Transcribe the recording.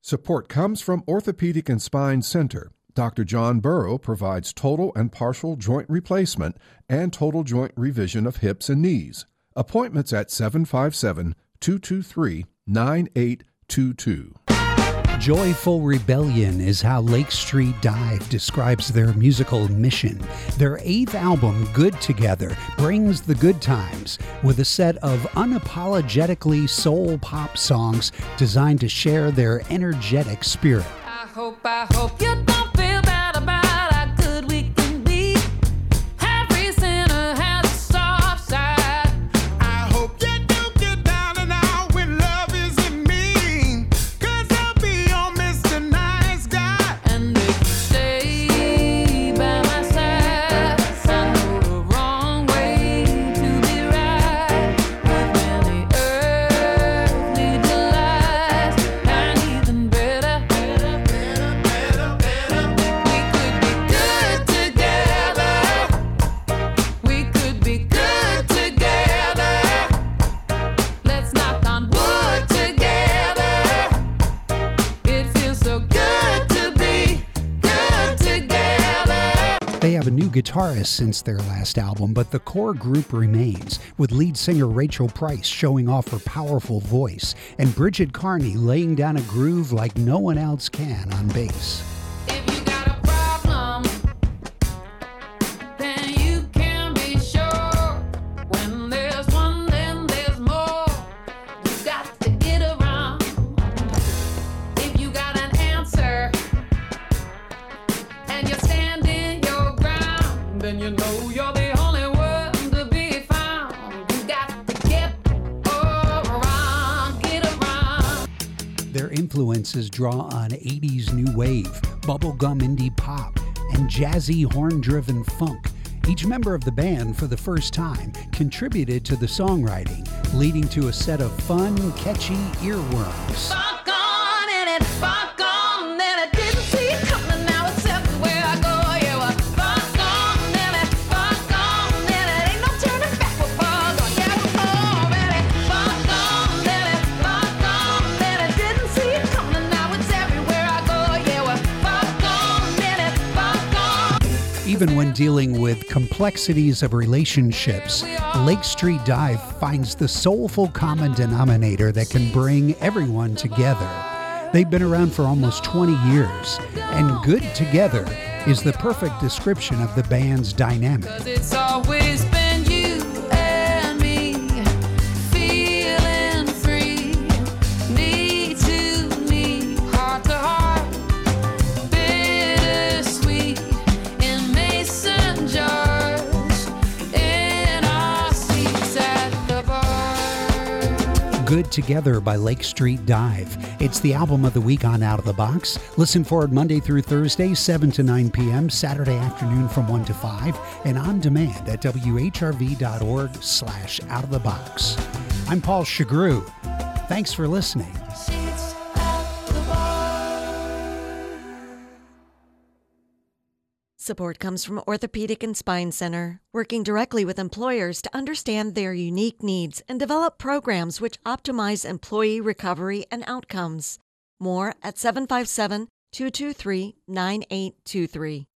Support comes from Orthopedic and Spine Center. Dr. John Burrow provides total and partial joint replacement and total joint revision of hips and knees. Appointments at 757-223-9822. Joyful Rebellion is how Lake Street Dive describes their musical mission. Their 8th album, Good Together, brings the good times with a set of unapologetically soul pop songs designed to share their energetic spirit. I hope you don't feel bad about how good we can be. Every sinner has a soft side. I hope you don't get down and out when love isn't mean. 'Cause I'll be your Mr. Nice Guy. And if you stay by my side, I know the wrong way to be right. With many earthly delights and even better. We could be good together. Let's knock on wood together. It feels so good to be good together. They have a new guitarist since their last album, but the core group remains, with lead singer Rachel Price showing off her powerful voice and Bridget Carney laying down a groove like no one else can on bass. If you got a problem, then you can be sure. When there's one, then there's more. You got to get around. If you got an answer and you're standing your ground, then you know you're the only one to be found. You got to get around, get around. Their influences draw on 80s new wave, bubblegum indie pop, and jazzy horn-driven funk. Each member of the band, for the first time, contributed to the songwriting, leading to a set of fun, catchy earworms. Fuck on and it fuck on and I didn't see it coming. Now it's everywhere I go. Yeah, well, fuck on and it fuck on and it ain't no turning back. We're fuck on, yeah, we're already fuck on and it fuck on and I didn't see it coming. Now it's everywhere I go. Yeah, well, fuck on and it fuck on. Even when dealing with complexities of relationships, Lake Street Dive finds the soulful common denominator that can bring everyone together. They've been around for almost 20 years, and Good Together is the perfect description of the band's dynamic. 'Cause it's always been you and me, feeling free, knee to knee, heart to heart, bittersweet in mason jars, in our seats at the bar. Good Together by Lake Street Dive. It's the album of the week on Out of the Box. Listen for it Monday through Thursday, 7 to 9 p.m., Saturday afternoon from 1 to 5, and on demand at whrv.org/outofthebox. I'm Paul Chagru. Thanks for listening. Seats at the bar. Support comes from Orthopedic and Spine Center, working directly with employers to understand their unique needs and develop programs which optimize employee recovery and outcomes. More at 757-223-9823.